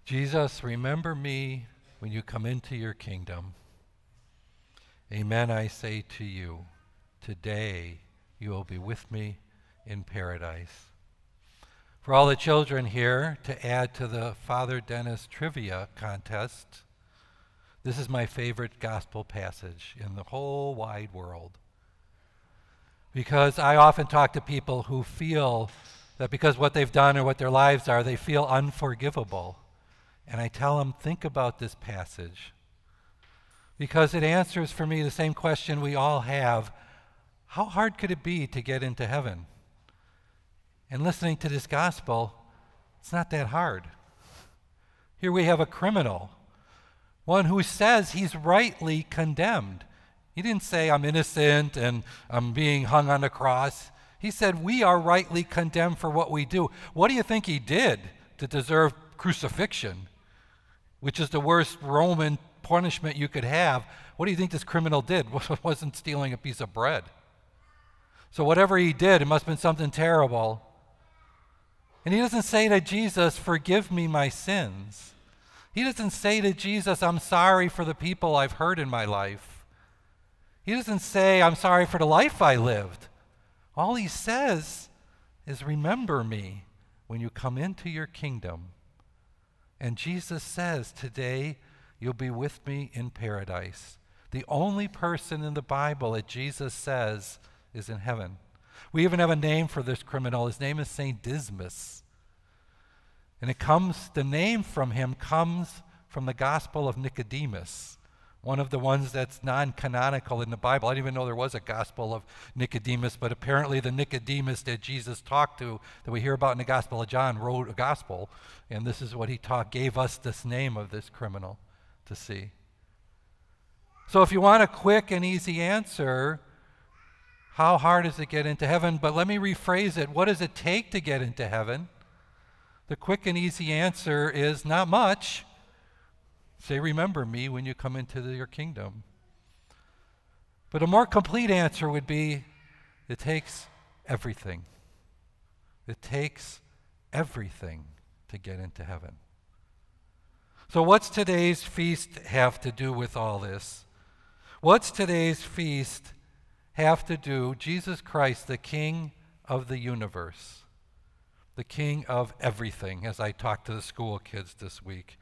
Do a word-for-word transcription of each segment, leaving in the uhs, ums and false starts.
Jesus, remember me when you come into your kingdom. Amen, I say to you, today you will be with me in paradise. For all the children here, to add to the Father Dennis trivia contest, this is my favorite gospel passage in the whole wide world. Because I often talk to people who feel that because what they've done or what their lives are, they feel unforgivable. And I tell them, think about this passage. Because it answers for me the same question we all have. How hard could it be to get into heaven? And listening to this gospel, it's not that hard. Here we have a criminal, one who says he's rightly condemned. He didn't say, I'm innocent and I'm being hung on the cross. He said, we are rightly condemned for what we do. What do you think he did to deserve crucifixion, which is the worst Roman punishment you could have? What do you think this criminal did? It wasn't stealing a piece of bread. So whatever he did, it must have been something terrible. And he doesn't say to Jesus, forgive me my sins. He doesn't say to Jesus, I'm sorry for the people I've hurt in my life. He doesn't say, I'm sorry for the life I lived. All he says is, remember me when you come into your kingdom. And Jesus says, today you'll be with me in paradise. The only person in the Bible that Jesus says is in heaven. We even have a name for this criminal. His name is Saint Dismas. And it comes, the name from him comes from the Gospel of Nicodemus, one of the ones that's non-canonical in the Bible. I didn't even know there was a Gospel of Nicodemus, but apparently the Nicodemus that Jesus talked to, that we hear about in the Gospel of John, wrote a gospel, and this is what he taught, gave us this name of this criminal to see. So if you want a quick and easy answer, how hard is it to get into heaven? But let me rephrase it. What does it take to get into heaven? The quick and easy answer is not much. Say, remember me when you come into the, your kingdom. But a more complete answer would be, it takes everything. It takes everything to get into heaven. So what's today's feast have to do with all this? What's today's feast have to do, Jesus Christ, the King of the universe, the King of everything, as I talked to the school kids this week.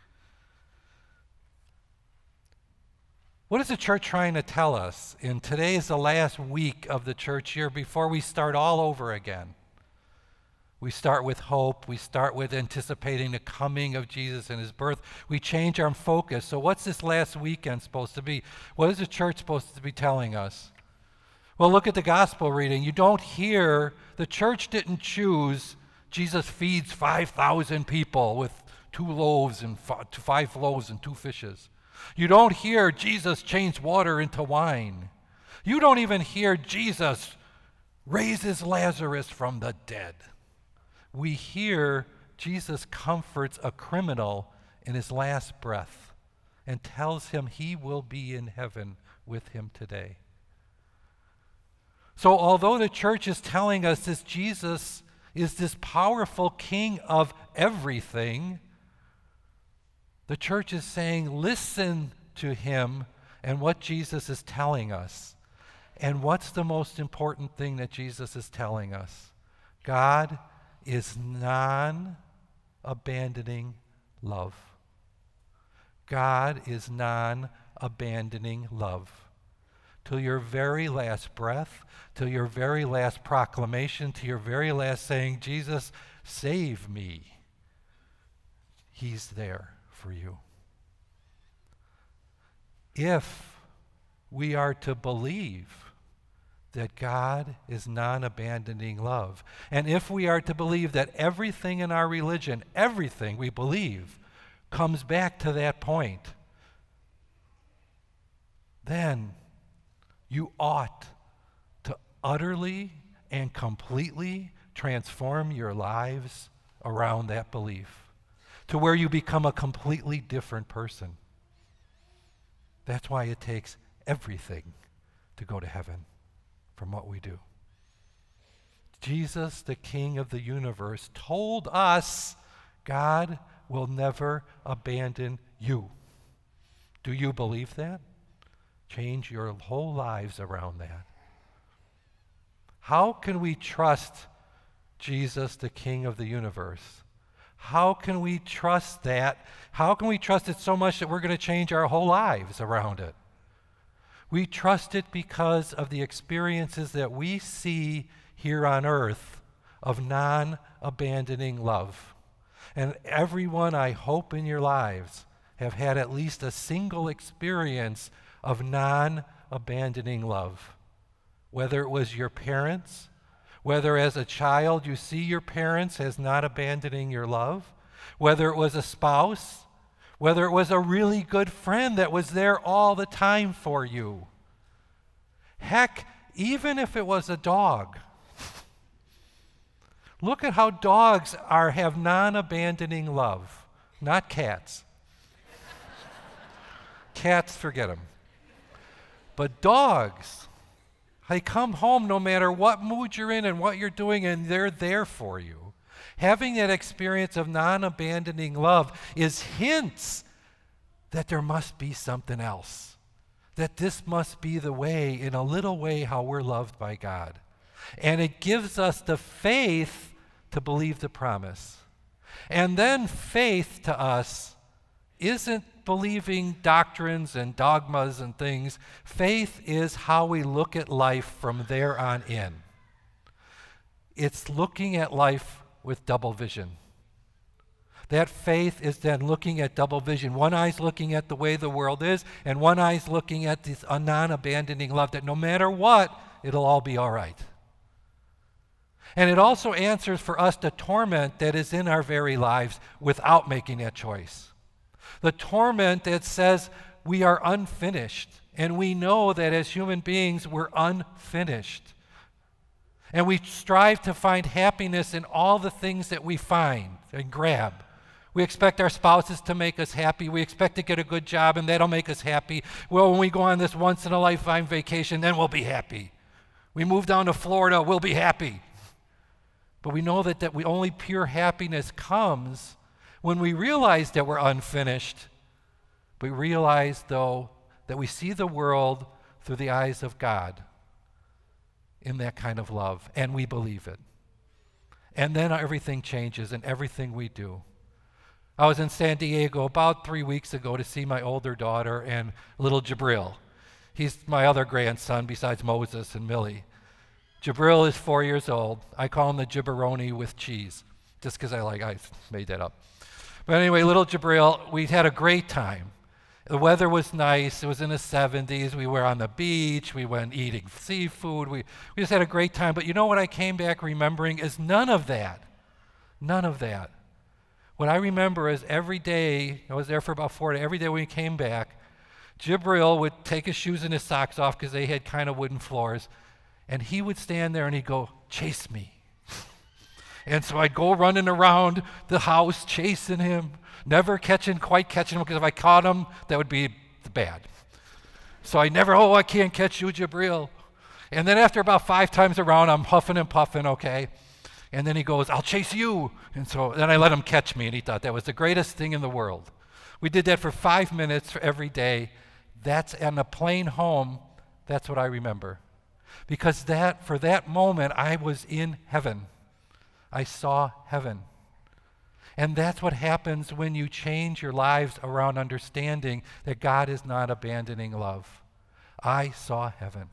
What is the church trying to tell us? And today is the last week of the church year before we start all over again. We start with hope. We start with anticipating the coming of Jesus and his birth. We change our focus. So what's this last weekend supposed to be? What is the church supposed to be telling us? Well, look at the gospel reading. You don't hear, the church didn't choose Jesus feeds five thousand people with two loaves and f- five loaves and two fishes. You don't hear Jesus change water into wine. You don't even hear Jesus raises Lazarus from the dead. We hear Jesus comforts a criminal in his last breath and tells him he will be in heaven with him today. So although the church is telling us this Jesus is this powerful King of everything, the church is saying, listen to him and what Jesus is telling us. And what's the most important thing that Jesus is telling us? God is non-abandoning love. God is non-abandoning love. Till your very last breath, till your very last proclamation, to your very last saying, Jesus, save me, he's there for you. If we are to believe that God is non-abandoning love, and if we are to believe that everything in our religion, everything we believe, comes back to that point, then you ought to utterly and completely transform your lives around that belief to where you become a completely different person. That's why it takes everything to go to heaven from what we do. Jesus, the King of the universe, told us God will never abandon you. Do you believe that? Change your whole lives around that. How can we trust Jesus, the King of the universe? How can we trust that? How can we trust it so much that we're going to change our whole lives around it? We trust it because of the experiences that we see here on earth of non-abandoning love. And everyone, I hope, in your lives have had at least a single experience of non-abandoning love. Whether it was your parents, whether as a child you see your parents as not abandoning your love, whether it was a spouse, whether it was a really good friend that was there all the time for you. Heck, even if it was a dog. Look at how dogs are have non-abandoning love, not cats. Cats, forget them. But dogs, they come home no matter what mood you're in and what you're doing, and they're there for you. Having that experience of non-abandoning love is hints that there must be something else, that this must be the way, in a little way, how we're loved by God. And it gives us the faith to believe the promise. And then faith to us isn't believing doctrines and dogmas and things. Faith is how we look at life from there on in. It's looking at life with double vision. That faith is then looking at double vision. One eye's looking at the way the world is, and one eye's looking at this non-abandoning love that no matter what, it'll all be all right. And it also answers for us the torment that is in our very lives without making that choice. The torment that says we are unfinished, and we know that as human beings we're unfinished. And we strive to find happiness in all the things that we find and grab. We expect our spouses to make us happy. We expect to get a good job, and that'll make us happy. Well, when we go on this once-in-a-lifetime vacation, then we'll be happy. We move down to Florida, we'll be happy. But we know that, that we only pure happiness comes when we realize that we're unfinished. We realize, though, that we see the world through the eyes of God in that kind of love, and we believe it. And then everything changes in everything we do. I was in San Diego about three weeks ago to see my older daughter and little Jabril. He's my other grandson besides Moses and Millie. Jabril is four years old. I call him the Gibberoni with cheese, just because I like, I made that up. But anyway, little Jabril, we had a great time. The weather was nice. It was in the seventies. We were on the beach. We went eating seafood. We, we just had a great time. But you know what I came back remembering is none of that. None of that. What I remember is every day, I was there for about four days, every day when we came back, Jabril would take his shoes and his socks off because they had kind of wooden floors, and he would stand there and he'd go, "Chase me." And so I'd go running around the house chasing him, never catching, quite catching him, because if I caught him, that would be bad. So I never, oh, I can't catch you, Jabril. And then after about five times around, I'm huffing and puffing, okay. And then he goes, "I'll chase you." And so then I let him catch me, and he thought that was the greatest thing in the world. We did that for five minutes for every day. That's on the plane home, that's what I remember. Because that, for that moment, I was in heaven. I saw heaven. And that's what happens when you change your lives around understanding that God is not abandoning love. I saw heaven.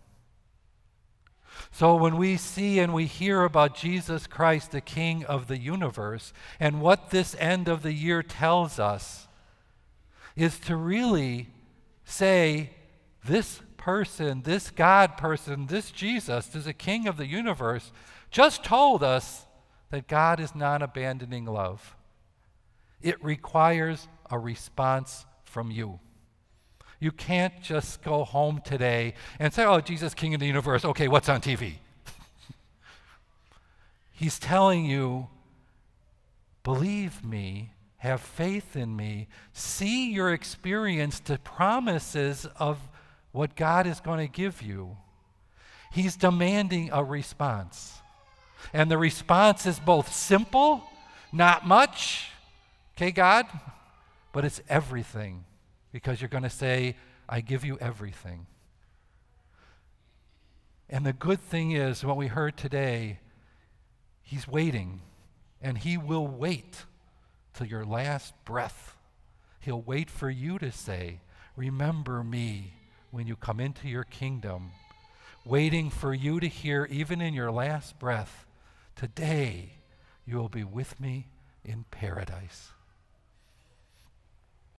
So when we see and we hear about Jesus Christ, the King of the universe, and what this end of the year tells us is to really say, this person, this God person, this Jesus, is a King of the universe, just told us that God is not abandoning love. It requires a response from you. You can't just go home today and say, "Oh, Jesus, King of the universe, okay, what's on T V?" He's telling you, believe me, have faith in me, see your experience to promises of what God is going to give you. He's demanding a response. And the response is both simple, not much, Okay, God? But it's everything, because you're going to say, I give you everything. And the good thing is, what we heard today, he's waiting, and he will wait till your last breath. He'll wait for you to say, remember me when you come into your kingdom, waiting for you to hear, even in your last breath, today you will be with me in paradise.